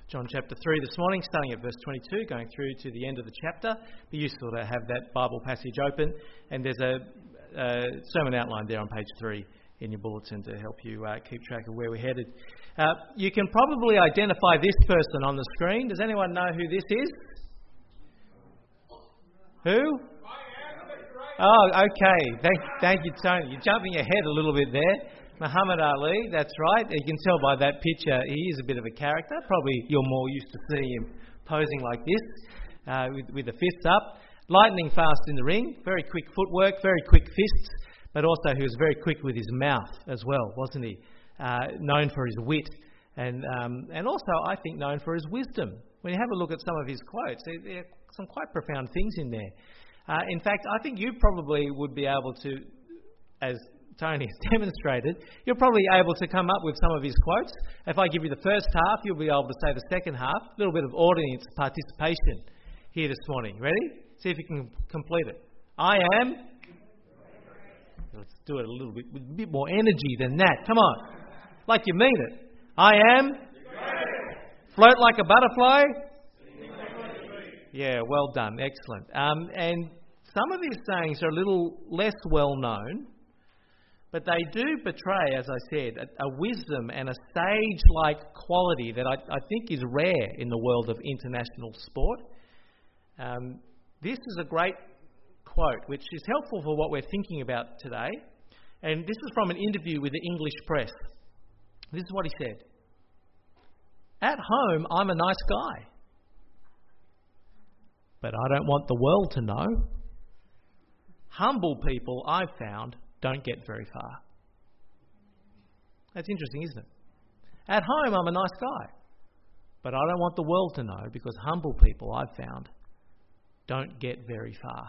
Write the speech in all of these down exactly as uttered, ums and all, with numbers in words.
John chapter three this morning, starting at verse twenty-two, going through to the end of the chapter. It'd be useful to have that Bible passage open. And there's a, a sermon outline there on page three in your bulletin to help you uh, keep track of where we're headed. Uh, you can probably identify this person on the screen. Does anyone know who this is? Who? Oh, okay. Thank, thank you, Tony. You're jumping ahead a little bit there. Muhammad Ali, that's right. You can tell by that picture he is a bit of a character. Probably you're more used to seeing him posing like this, uh, with, with the fists up. Lightning fast in the ring, very quick footwork, very quick fists, but also he was very quick with his mouth as well, wasn't he? Uh, known for his wit and um, and also, I think, known for his wisdom. When you have a look at some of his quotes, there, there are some quite profound things in there. Uh, in fact, I think you probably would be able to, as Tony has demonstrated, you're probably able to come up with some of his quotes. If I give you the first half, you'll be able to say the second half. A little bit of audience participation here this morning. Ready? See if you can complete it. I am... Let's do it a little bit with a bit more energy than that. Come on. Like you mean it. I am... Float like a butterfly. Yeah, well done. Excellent. Um, and some of his sayings are a little less well known, but they do betray, as I said, a, a wisdom and a sage-like quality that I, I think is rare in the world of international sport. Um, this is a great quote, which is helpful for what we're thinking about today. And this is from an interview with the English press. This is what he said. At home, I'm a nice guy. But I don't want the world to know. Humble people, I've found, don't get very far. That's interesting, isn't it? At home, I'm a nice guy. But I don't want the world to know, because humble people, I've found, don't get very far.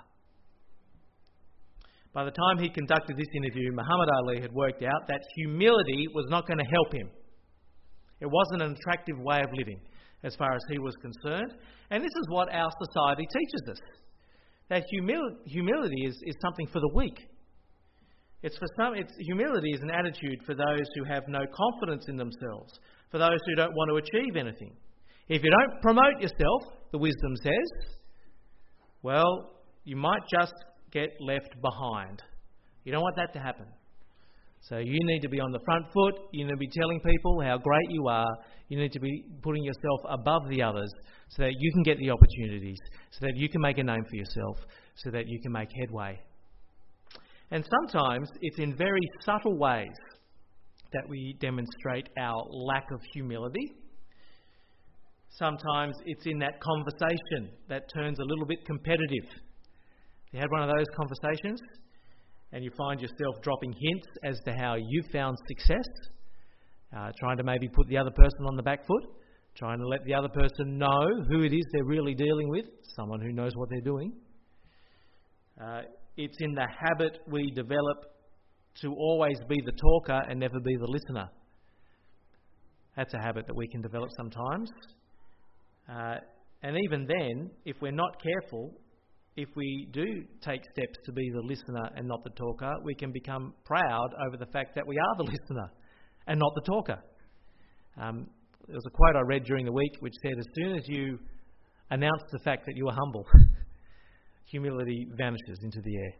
By the time he conducted this interview, Muhammad Ali had worked out that humility was not going to help him. It wasn't an attractive way of living, as far as he was concerned. And this is what our society teaches us. That humil- humility is, is something for the weak. It's for some. It's, humility is an attitude for those who have no confidence in themselves, for those who don't want to achieve anything. If you don't promote yourself, the wisdom says, well, you might just get left behind. You don't want that to happen. So you need to be on the front foot. You need to be telling people how great you are. You need to be putting yourself above the others so that you can get the opportunities, so that you can make a name for yourself, so that you can make headway. And sometimes it's in very subtle ways that we demonstrate our lack of humility. Sometimes it's in that conversation that turns a little bit competitive. You had one of those conversations and you find yourself dropping hints as to how you found success, uh, trying to maybe put the other person on the back foot, trying to let the other person know who it is they're really dealing with, someone who knows what they're doing. Uh, it's in the habit we develop to always be the talker and never be the listener. That's a habit that we can develop sometimes. Uh, and even then, if we're not careful, if we do take steps to be the listener and not the talker, we can become proud over the fact that we are the listener and not the talker. Um, there was a quote I read during the week which said, as soon as you announce the fact that you are humble, humility vanishes into the air.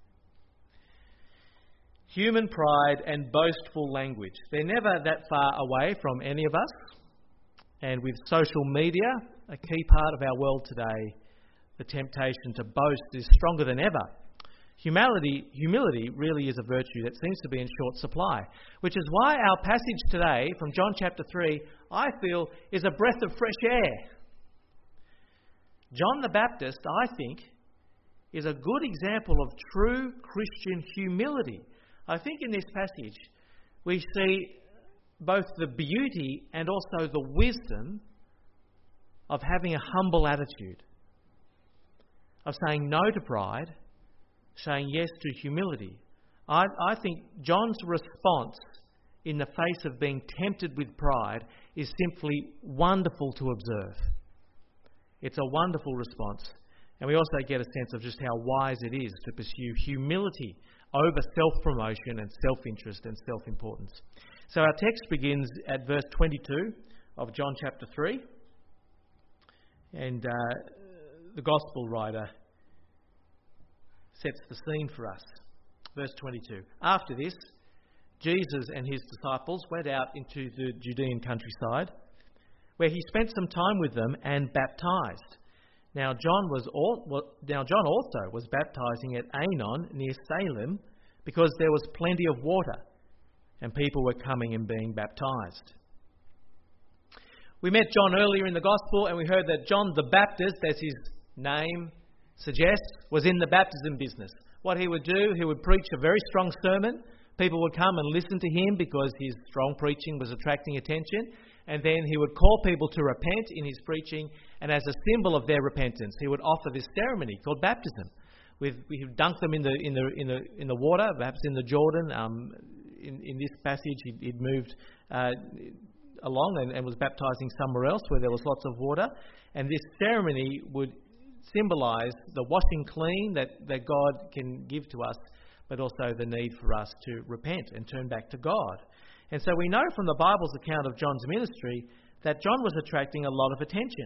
Human pride and boastful language. They're never that far away from any of us. And with social media, a key part of our world today, the temptation to boast is stronger than ever. Humility, humility really is a virtue that seems to be in short supply, which is why our passage today from John chapter three, I feel, is a breath of fresh air. John the Baptist, I think, is a good example of true Christian humility. I think in this passage we see both the beauty and also the wisdom of having a humble attitude, of saying no to pride, saying yes to humility. I, I think John's response in the face of being tempted with pride is simply wonderful to observe. It's a wonderful response. And we also get a sense of just how wise it is to pursue humility over self-promotion and self-interest and self-importance. So our text begins at verse twenty-two of John chapter three. And uh, the Gospel writer sets the scene for us. Verse twenty-two. After this, Jesus and his disciples went out into the Judean countryside, where he spent some time with them and baptized. Now John was all, well, now John also was baptizing at Aenon near Salem, because there was plenty of water, and people were coming and being baptized. We met John earlier in the Gospel, and we heard that John the Baptist, as his name suggests, was in the baptism business. What he would do, he would preach a very strong sermon. People would come and listen to him because his strong preaching was attracting attention. And then he would call people to repent in his preaching, and as a symbol of their repentance, he would offer this ceremony called baptism. With, we would dunk them in the in the in the in the water, perhaps in the Jordan. Um, in, in this passage, he'd, he'd moved uh, along and, and was baptizing somewhere else where there was lots of water. And this ceremony would symbolise the washing clean that, that God can give to us, but also the need for us to repent and turn back to God. And so we know from the Bible's account of John's ministry that John was attracting a lot of attention.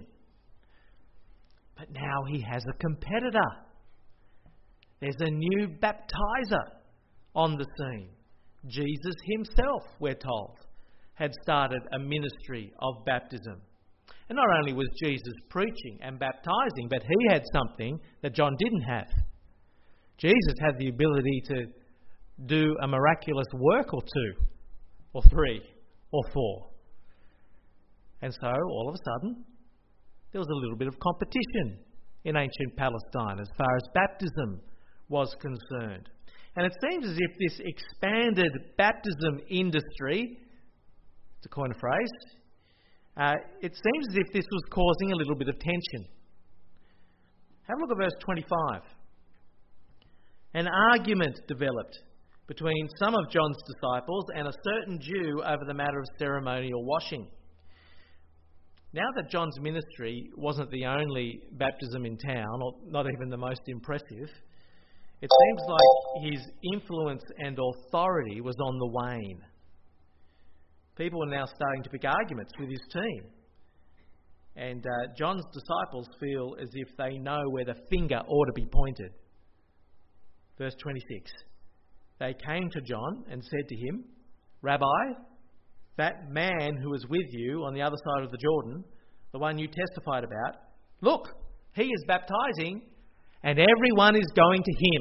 But now he has a competitor. There's a new baptizer on the scene. Jesus himself, we're told, had started a ministry of baptism. And not only was Jesus preaching and baptizing, but he had something that John didn't have. Jesus had the ability to do a miraculous work or two, or three, or four. And so, all of a sudden, there was a little bit of competition in ancient Palestine as far as baptism was concerned. And it seems as if this expanded baptism industry, to coin a phrase, uh, it seems as if this was causing a little bit of tension. Have a look at verse twenty-five. An argument developed between some of John's disciples and a certain Jew over the matter of ceremonial washing. Now that John's ministry wasn't the only baptism in town, or not even the most impressive, it seems like his influence and authority was on the wane. People are now starting to pick arguments with his team. And uh, John's disciples feel as if they know where the finger ought to be pointed. Verse twenty-six. They came to John and said to him, Rabbi, that man who was with you on the other side of the Jordan, the one you testified about, look, he is baptizing and everyone is going to him.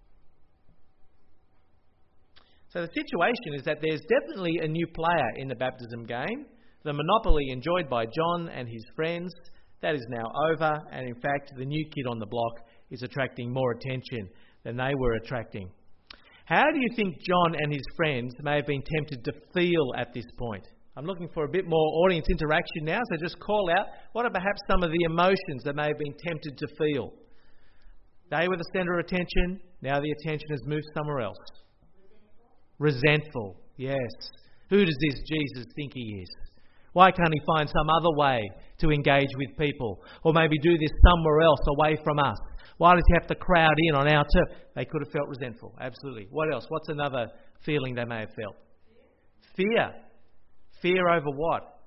So the situation is that there's definitely a new player in the baptism game. The monopoly enjoyed by John and his friends, that is now over, and in fact the new kid on the block is attracting more attention than they were attracting. How do you think John and his friends may have been tempted to feel at this point? I'm looking for a bit more audience interaction now, so just call out what are perhaps some of the emotions that may have been tempted to feel. They were the centre of attention, now the attention has moved somewhere else. Resentful, yes. Who does this Jesus think he is? Why can't he find some other way to engage with people? Or maybe do this somewhere else away from us? Why does he have to crowd in on our turf? They could have felt resentful, absolutely. What else? What's another feeling they may have felt? Fear. Fear over what?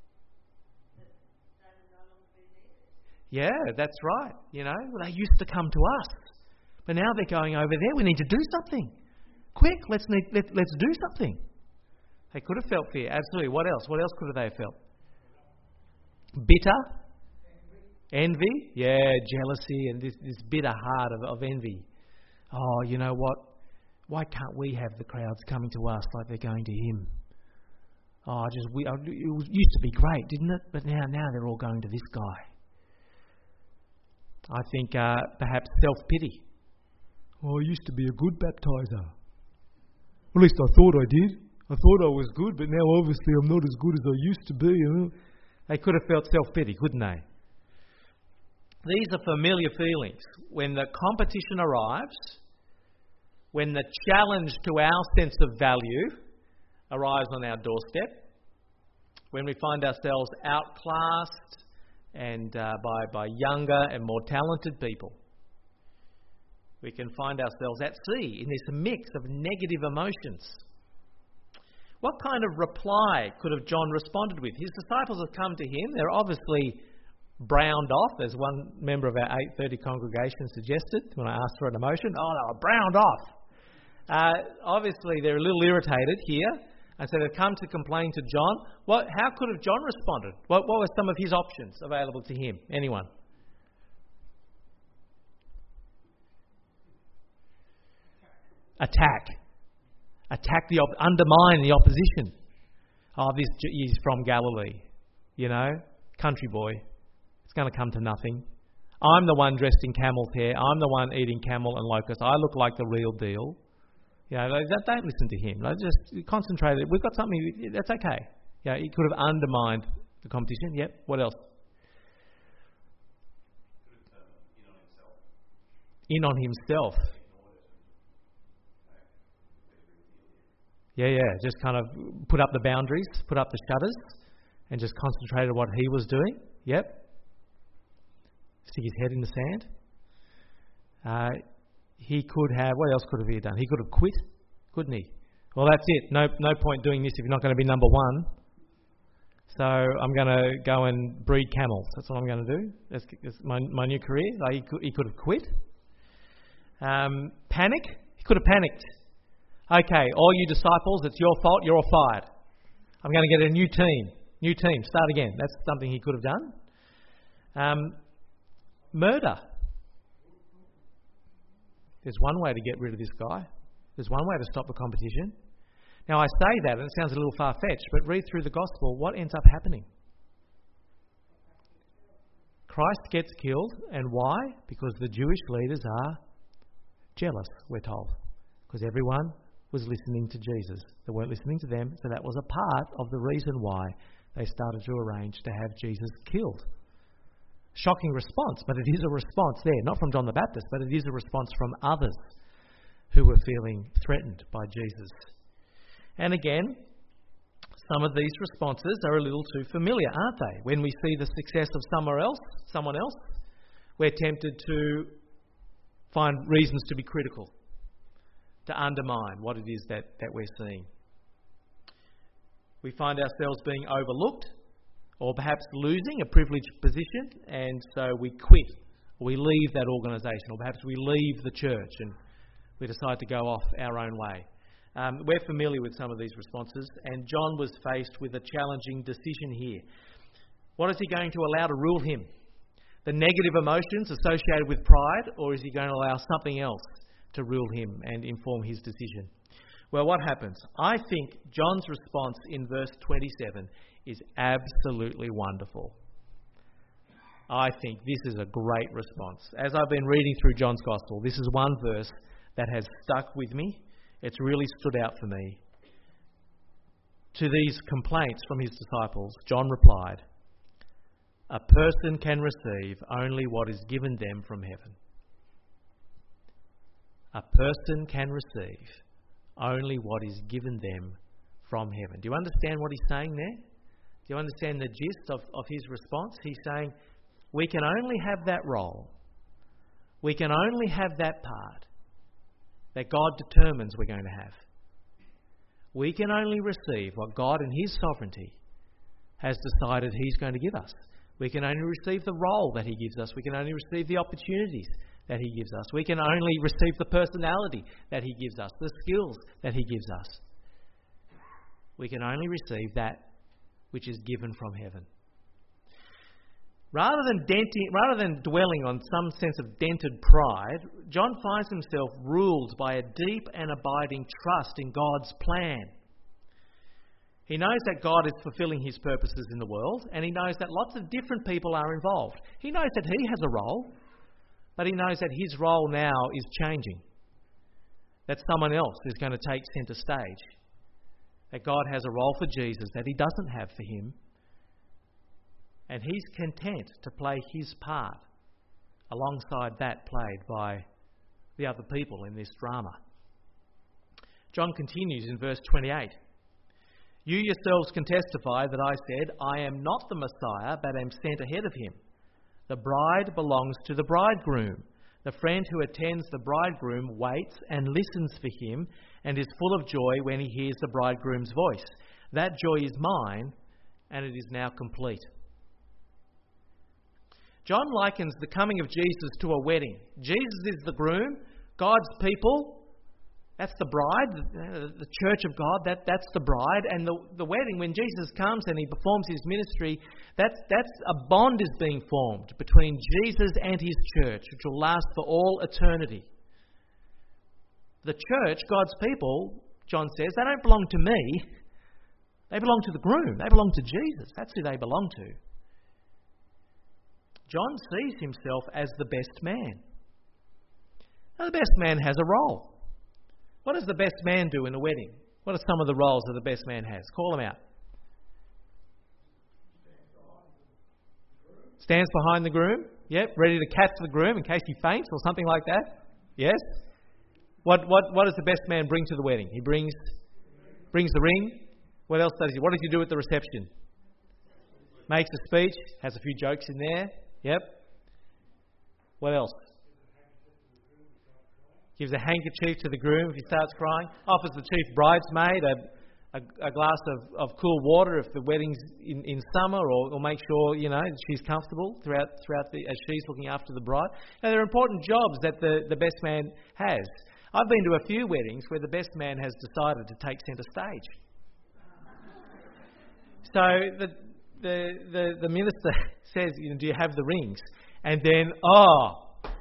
Yeah, that's right. You know, well, they used to come to us. But now they're going over there. We need to do something. Quick, let's need, let, let's do something. They could have felt fear, absolutely. What else? What else could have they felt? Bitter? Envy? Yeah, jealousy and this, this bitter heart of, of envy. Oh, you know what? Why can't we have the crowds coming to us like they're going to him? Oh, just we, it was, used to be great, didn't it? But now, now they're all going to this guy. I think uh, perhaps self-pity. Oh, I used to be a good baptizer. At least I thought I did. I thought I was good, but now obviously I'm not as good as I used to be. You know? They could have felt self-pity, couldn't they? These are familiar feelings. When the competition arrives, when the challenge to our sense of value arrives on our doorstep, when we find ourselves outclassed and uh, by, by younger and more talented people, we can find ourselves at sea in this mix of negative emotions. What kind of reply could have John responded with? His disciples have come to him. They're obviously browned off, as one member of our eight thirty congregation suggested when I asked for an emotion. Oh, they were browned off. Uh, obviously, they're a little irritated here, and so they've come to complain to John. What? How could have John responded? What, what were some of his options available to him? Anyone? Attack. Attack the op- undermine the opposition. Oh, this is from Galilee, you know, country boy. It's going to come to nothing. I'm the one dressed in camel's hair. I'm the one eating camel and locusts. I look like the real deal. You know, don't listen to him. Just concentrate. We've got something. That's okay. Yeah, he could have undermined the competition. Yep. What else? In on himself. Yeah, yeah. Just kind of put up the boundaries, put up the shutters, and just concentrate on what he was doing. Yep. Stick his head in the sand. Uh, he could have. What else could have he done? He could have quit, couldn't he? Well, that's it. No, no point doing this if you're not going to be number one. So I'm going to go and breed camels. That's what I'm going to do. That's, that's my my new career. Like he could, he could have quit. Um, panic. He could have panicked. Okay, all you disciples, it's your fault, you're all fired. I'm going to get a new team. New team, start again. That's something he could have done. Um, murder. There's one way to get rid of this guy. There's one way to stop the competition. Now I say that and it sounds a little far-fetched, but read through the gospel, what ends up happening? Christ gets killed, and why? Because the Jewish leaders are jealous, we're told. Because everyone was listening to Jesus. They weren't listening to them, so that was a part of the reason why they started to arrange to have Jesus killed. Shocking response, but it is a response there, not from John the Baptist, but it is a response from others who were feeling threatened by Jesus. And again, some of these responses are a little too familiar, aren't they? When we see the success of somewhere else, someone else, we're tempted to find reasons to be critical, to undermine what it is that, that we're seeing. We find ourselves being overlooked or perhaps losing a privileged position, and so we quit, or we leave that organisation, or perhaps we leave the church and we decide to go off our own way. Um, we're familiar with some of these responses, and John was faced with a challenging decision here. What is he going to allow to rule him? The negative emotions associated with pride, or is he going to allow something else to rule him and inform his decision? Well, what happens? I think John's response in verse twenty-seven is absolutely wonderful. I think this is a great response. As I've been reading through John's Gospel, this is one verse that has stuck with me. It's really stood out for me. To these complaints from his disciples, John replied, "A person can receive only what is given them from heaven." A person can receive only what is given them from heaven. Do you understand what he's saying there? Do you understand the gist of, of his response? He's saying, we can only have that role. We can only have that part that God determines we're going to have. We can only receive what God in his sovereignty has decided he's going to give us. We can only receive the role that he gives us. We can only receive the opportunities that he gives us. We can only receive the personality that he gives us, the skills that he gives us. We can only receive that which is given from heaven. Rather than denting, rather than dwelling on some sense of dented pride, John finds himself ruled by a deep and abiding trust in God's plan. He knows that God is fulfilling his purposes in the world, and he knows that lots of different people are involved. He knows that he has a role, but he knows that his role now is changing, that someone else is going to take centre stage, that God has a role for Jesus that he doesn't have for him, and he's content to play his part alongside that played by the other people in this drama. John continues in verse twenty-eight. You yourselves can testify that I said, I am not the Messiah, but am sent ahead of him. The bride belongs to the bridegroom. The friend who attends the bridegroom waits and listens for him and is full of joy when he hears the bridegroom's voice. That joy is mine, and it is now complete. John likens the coming of Jesus to a wedding. Jesus is the groom, God's people, that's the bride, the church of God, that, that's the bride. And the, the wedding, when Jesus comes and he performs his ministry, that's, that's a bond is being formed between Jesus and his church, which will last for all eternity. The church, God's people, John says, they don't belong to me. They belong to the groom. They belong to Jesus. That's who they belong to. John sees himself as the best man. Now, the best man has a role. What does the best man do in a wedding? What are some of the roles that the best man has? Call them out. Stands behind the groom. Yep, ready to catch the groom in case he faints or something like that. Yes. What what what does the best man bring to the wedding? He brings brings the ring. What else does he? What does he do at the reception? Makes a speech. Has a few jokes in there. Yep. What else? Gives a handkerchief to the groom if he starts crying. Offers the chief bridesmaid a, a, a glass of, of cool water if the wedding's in, in summer, or, or make sure, you know, she's comfortable throughout throughout the, as she's looking after the bride. Now, there are important jobs that the, the best man has. I've been to a few weddings where the best man has decided to take centre stage. So the the the, the minister says, you know, do you have the rings? And then, oh,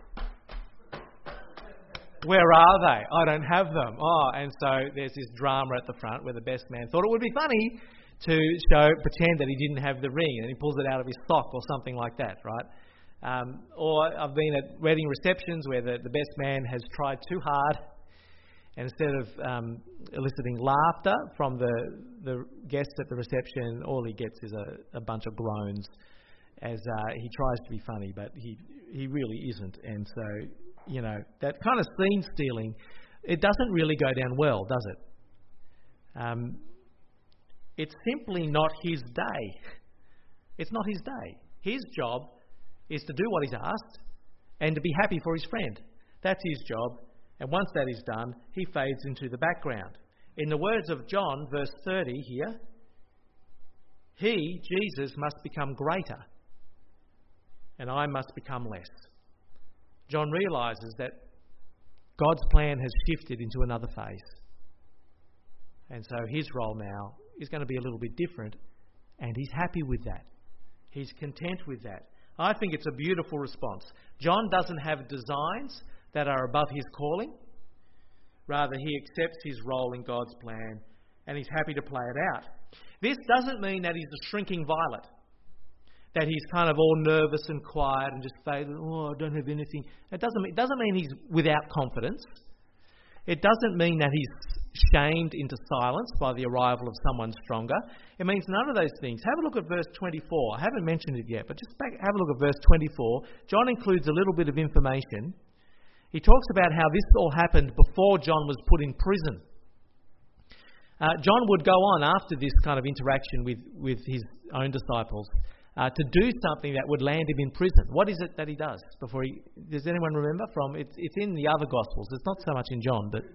where are they? I don't have them. Oh, and so there's this drama at the front where the best man thought it would be funny to show, pretend that he didn't have the ring, and he pulls it out of his sock or something like that, right? Um, or I've been at wedding receptions where the, the best man has tried too hard, and instead of um, eliciting laughter from the, the guests at the reception, all he gets is a, a bunch of groans as uh, he tries to be funny, but he he really isn't. And so, you know, that kind of scene stealing, it doesn't really go down well, does it? Um, it's simply not his day. It's not his day. His job is to do what he's asked and to be happy for his friend. That's his job. And once that is done, he fades into the background. In the words of John, verse thirty here, he, Jesus, must become greater, and I must become less. John realises that God's plan has shifted into another phase. And so his role now is going to be a little bit different, and he's happy with that. He's content with that. I think it's a beautiful response. John doesn't have designs that are above his calling. Rather, he accepts his role in God's plan, and he's happy to play it out. This doesn't mean that he's a shrinking violet, that he's kind of all nervous and quiet and just faded, oh, I don't have anything. It doesn't mean, it doesn't mean he's without confidence. It doesn't mean that he's shamed into silence by the arrival of someone stronger. It means none of those things. Have a look at verse twenty-four. I haven't mentioned it yet, but just back, have a look at verse twenty-four. John includes a little bit of information. He talks about how this all happened before John was put in prison. Uh, John would go on after this kind of interaction with, with his own disciples uh, to do something that would land him in prison. What is it that he does before he... Does anyone remember? From It's, it's in the other Gospels. It's not so much in John, but...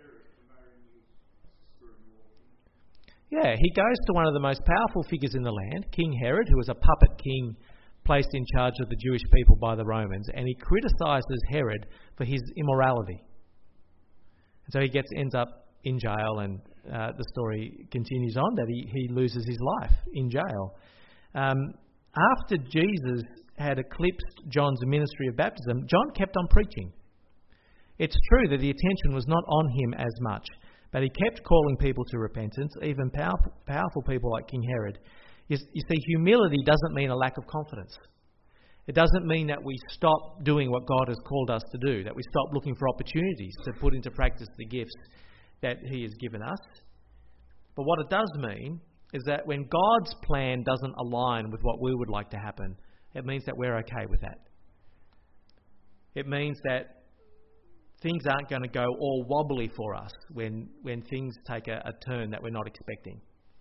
Yeah, he goes to one of the most powerful figures in the land, King Herod, who was a puppet king placed in charge of the Jewish people by the Romans, and he criticises Herod for his immorality. And so he gets ends up in jail, and uh, the story continues on that he, he loses his life in jail. Um, after Jesus had eclipsed John's ministry of baptism, John kept on preaching. It's true that the attention was not on him as much, but he kept calling people to repentance, even powerful, powerful people like King Herod. You, you see, humility doesn't mean a lack of confidence. It doesn't mean that we stop doing what God has called us to do, that we stop looking for opportunities to put into practice the gifts that he has given us. But what it does mean is that when God's plan doesn't align with what we would like to happen, it means that we're okay with that. It means that things aren't going to go all wobbly for us when, when things take a, a turn that we're not expecting.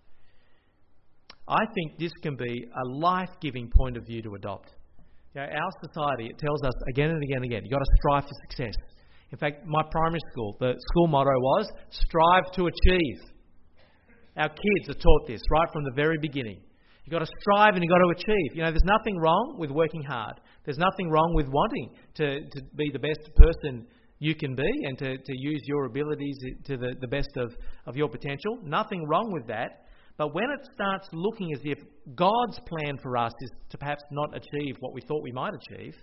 I think this can be a life-giving point of view to adopt. You know, our society, it tells us again and again and again, you've got to strive for success. In fact, my primary school, the school motto was, strive to achieve. Our kids are taught this right from the very beginning. You've got to strive and you've got to achieve. You know, there's nothing wrong with working hard. There's nothing wrong with wanting to, to be the best person you can be and to, to use your abilities to the, the best of, of your potential. Nothing wrong with that. But when it starts looking as if God's plan for us is to perhaps not achieve what we thought we might achieve,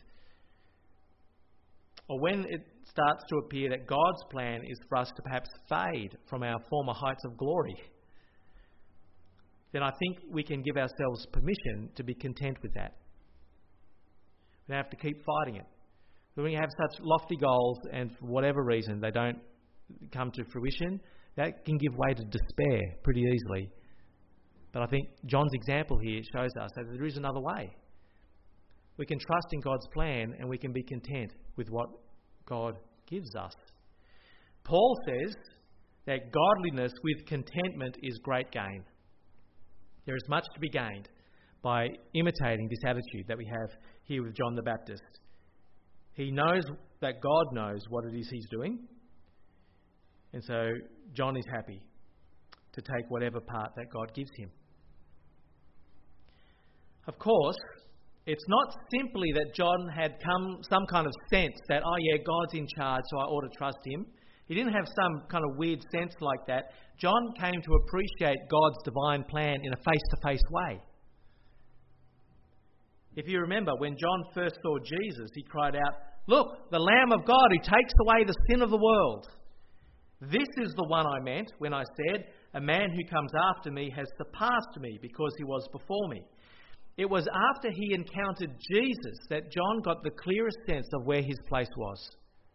or when it starts to appear that God's plan is for us to perhaps fade from our former heights of glory, then I think we can give ourselves permission to be content with that. We don't have to keep fighting it. When we have such lofty goals and for whatever reason they don't come to fruition, that can give way to despair pretty easily. But I think John's example here shows us that there is another way. We can trust in God's plan and we can be content with what God gives us. Paul says that godliness with contentment is great gain. There is much to be gained by imitating this attitude that we have here with John the Baptist. He knows that God knows what it is he's doing, and so John is happy to take whatever part that God gives him. Of course, it's not simply that John had come some kind of sense that, oh yeah, God's in charge, so I ought to trust him. He didn't have some kind of weird sense like that. John came to appreciate God's divine plan in a face-to-face way. If you remember, when John first saw Jesus, he cried out, "Look, the Lamb of God who takes away the sin of the world. This is the one I meant when I said, a man who comes after me has surpassed me because he was before me." It was after he encountered Jesus that John got the clearest sense of where his place was.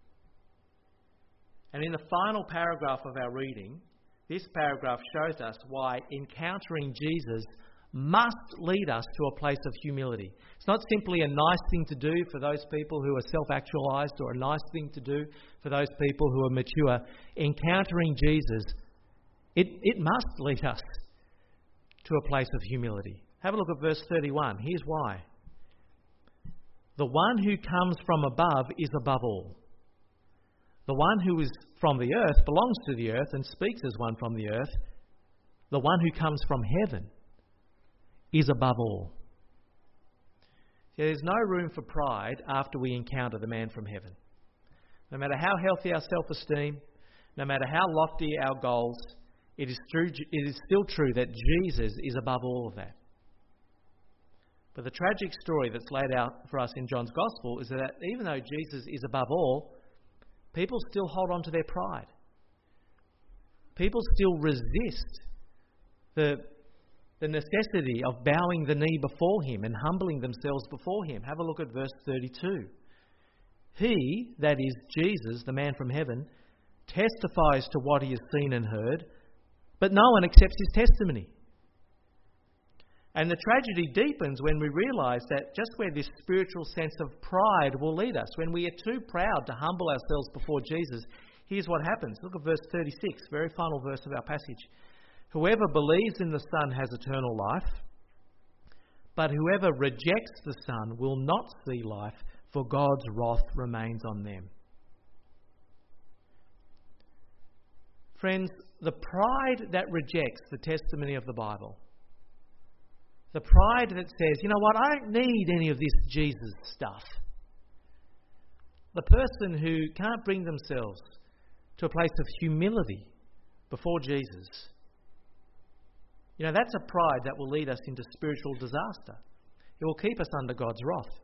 And in the final paragraph of our reading, this paragraph shows us why encountering Jesus must lead us to a place of humility. It's not simply a nice thing to do for those people who are self-actualized or a nice thing to do for those people who are mature. Encountering Jesus, it, it must lead us to a place of humility. Have a look at verse thirty-one. Here's why. The one who comes from above is above all. The one who is from the earth belongs to the earth and speaks as one from the earth. The one who comes from heaven is above all. There's no room for pride after we encounter the man from heaven. No matter how healthy our self-esteem, no matter how lofty our goals, it is true, it is still true that Jesus is above all of that. But the tragic story that's laid out for us in John's Gospel is that even though Jesus is above all, people still hold on to their pride. People still resist the, the necessity of bowing the knee before him and humbling themselves before him. Have a look at verse thirty-two. He, that is Jesus, the man from heaven, testifies to what he has seen and heard, but no one accepts his testimony. And the tragedy deepens when we realise that just where this spiritual sense of pride will lead us, when we are too proud to humble ourselves before Jesus, here's what happens. Look at verse thirty-six, very final verse of our passage. Whoever believes in the Son has eternal life, but whoever rejects the Son will not see life, for God's wrath remains on them. Friends, the pride that rejects the testimony of the Bible, the pride that says, you know what, I don't need any of this Jesus stuff. The person who can't bring themselves to a place of humility before Jesus, you know, that's a pride that will lead us into spiritual disaster. It will keep us under God's wrath.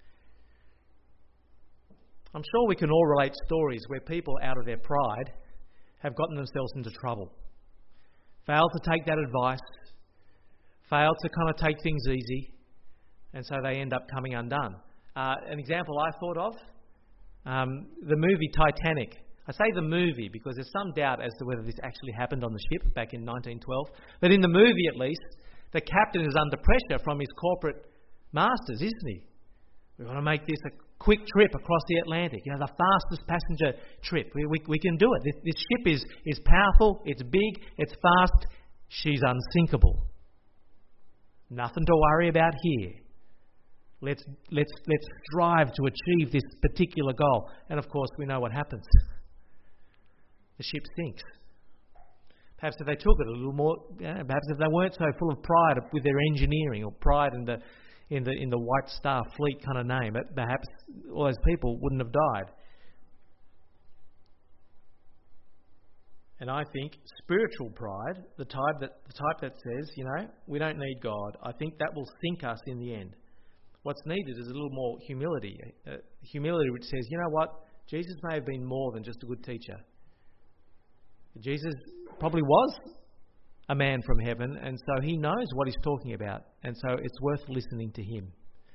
I'm sure we can all relate stories where people, out of their pride, have gotten themselves into trouble, failed to take that advice, failed to kind of take things easy, and so they end up coming undone. Uh, an example I thought of, um, the movie Titanic. I say the movie because there's some doubt as to whether this actually happened on the ship back in nineteen twelve. But in the movie, at least, the captain is under pressure from his corporate masters, isn't he? We want to make this a quick trip across the Atlantic. You know, the fastest passenger trip. We, we, we can do it. This, this ship is, is powerful, it's big, it's fast. She's unsinkable. Nothing to worry about here. Let's let's let's strive to achieve this particular goal. And of course, we know what happens. The ship sinks. Perhaps if they took it a little more, you know, perhaps if they weren't so full of pride with their engineering or pride in the in the in the White Star Fleet kind of name, perhaps all those people wouldn't have died. And I think spiritual pride, the type that the type that says, you know, we don't need God, I think that will sink us in the end. What's needed is a little more humility, uh, humility which says, you know what, Jesus may have been more than just a good teacher. Jesus probably was a man from heaven, and so he knows what he's talking about, and so it's worth listening to him.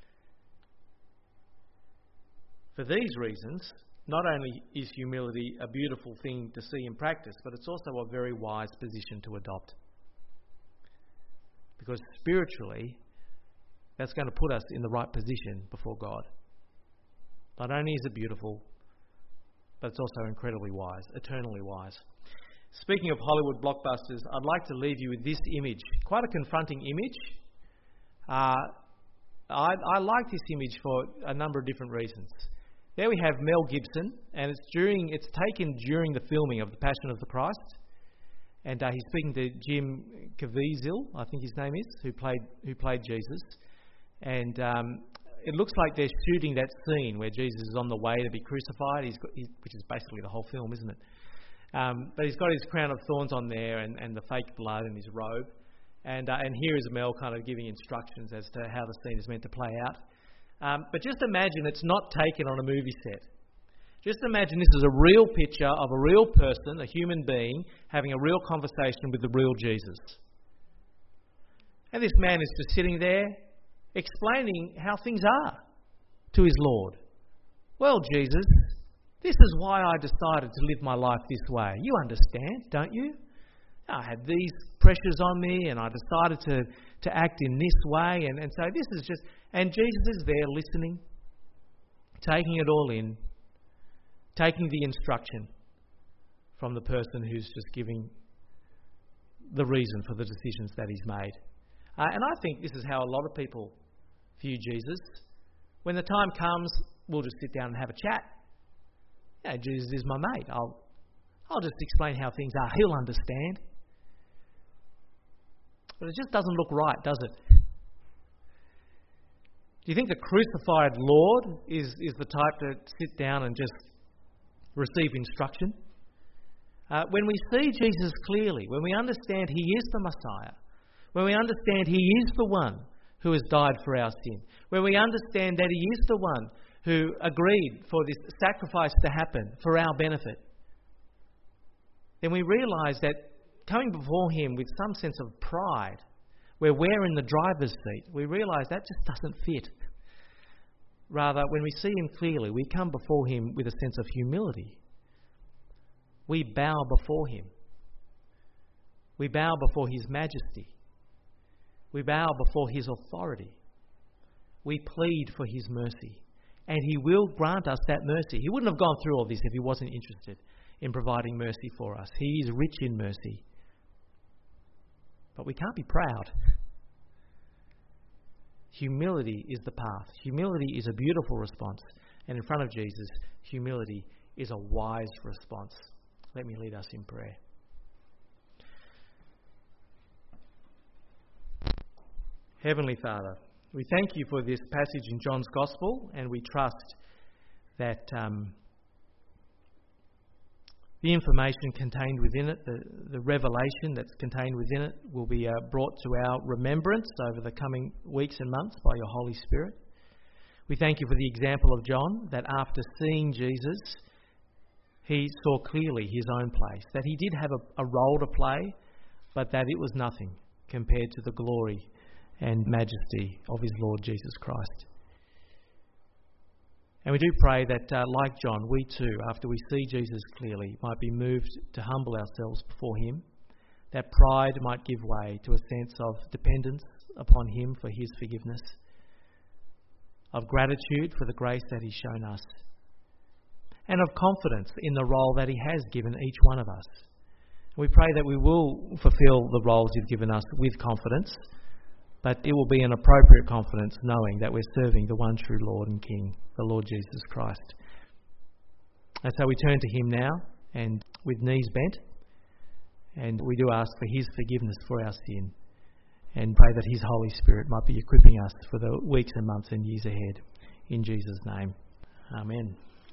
For these reasons, not only is humility a beautiful thing to see in practice, but it's also a very wise position to adopt. Because spiritually, that's going to put us in the right position before God. Not only is it beautiful, but it's also incredibly wise, eternally wise. Speaking of Hollywood blockbusters, I'd like to leave you with this image. Quite a confronting image. Uh, I, I like this image for a number of different reasons. There we have Mel Gibson, and it's during it's taken during the filming of The Passion of the Christ. And uh, he's speaking to Jim Caviezel, I think his name is, who played who played Jesus. And um, it looks like they're shooting that scene where Jesus is on the way to be crucified, he's got, he's, which is basically the whole film, isn't it? Um, but he's got his crown of thorns on there and, and the fake blood in his robe. And uh, and here is Mel kind of giving instructions as to how the scene is meant to play out. Um, but just imagine it's not taken on a movie set. Just imagine this is a real picture of a real person, a human being, having a real conversation with the real Jesus. And this man is just sitting there explaining how things are to his Lord. Well, Jesus, this is why I decided to live my life this way. You understand, don't you? I had these pressures on me and I decided to, to act in this way. And, and so this is just... And Jesus is there listening, taking it all in, taking the instruction from the person who's just giving the reason for the decisions that he's made. Uh, and I think this is how a lot of people view Jesus. When the time comes, we'll just sit down and have a chat. Yeah, Jesus is my mate. I'll, I'll just explain how things are. He'll understand. But it just doesn't look right, does it? Do you think the crucified Lord is, is the type to sit down and just receive instruction? Uh, when we see Jesus clearly, when we understand he is the Messiah, when we understand he is the one who has died for our sin, when we understand that he is the one who agreed for this sacrifice to happen for our benefit, then we realise that coming before him with some sense of pride, where we're in the driver's seat, we realise that just doesn't fit. Rather, when we see him clearly, we come before him with a sense of humility. We bow before him. We bow before his majesty. We bow before his authority. We plead for his mercy. And he will grant us that mercy. He wouldn't have gone through all this if he wasn't interested in providing mercy for us. He is rich in mercy. But we can't be proud. Humility is the path. Humility is a beautiful response. And in front of Jesus, humility is a wise response. Let me lead us in prayer. Heavenly Father, we thank you for this passage in John's Gospel, and we trust that um, the information contained within it, the, the revelation that's contained within it, will be uh, brought to our remembrance over the coming weeks and months by your Holy Spirit. We thank you for the example of John, that after seeing Jesus, he saw clearly his own place, that he did have a, a role to play, but that it was nothing compared to the glory and majesty of his Lord Jesus Christ. And we do pray that, uh, like John, we too, after we see Jesus clearly, might be moved to humble ourselves before him, that pride might give way to a sense of dependence upon him for his forgiveness, of gratitude for the grace that he's shown us, and of confidence in the role that he has given each one of us. We pray that we will fulfil the roles you've given us with confidence, but it will be an appropriate confidence knowing that we're serving the one true Lord and King, the Lord Jesus Christ. And so we turn to him now, and with knees bent, And we do ask for his forgiveness for our sin, and pray that his Holy Spirit might be equipping us for the weeks and months and years ahead. In Jesus' name, amen.